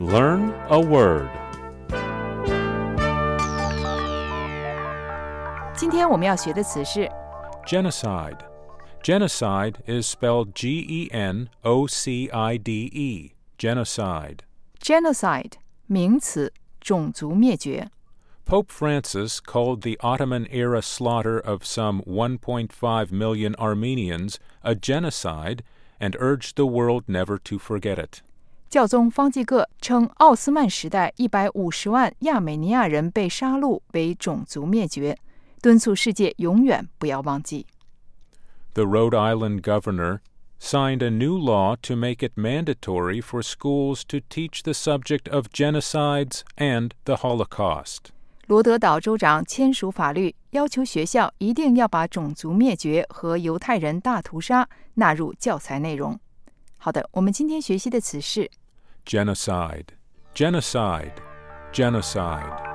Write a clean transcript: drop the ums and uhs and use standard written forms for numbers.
Learn a word. 今天我们要学的词是 Genocide. Genocide is spelled Genocide. Genocide. genocide 名词，种族灭绝。 Pope Francis called the Ottoman-era slaughter of some 1.5 million Armenians a genocide and urged the world never to forget it. 教宗方济各称奥斯曼时代150万亚美尼亚人被杀戮为种族灭绝，敦促世界永远不要忘记。 The Rhode Island governor signed a new law to make it mandatory for schools to teach the subject of genocides and the Holocaust. 罗德岛州长签署法律，要求学校一定要把种族灭绝和犹太人大屠杀纳入教材内容。好的，我们今天学习的词是 Genocide. Genocide. Genocide.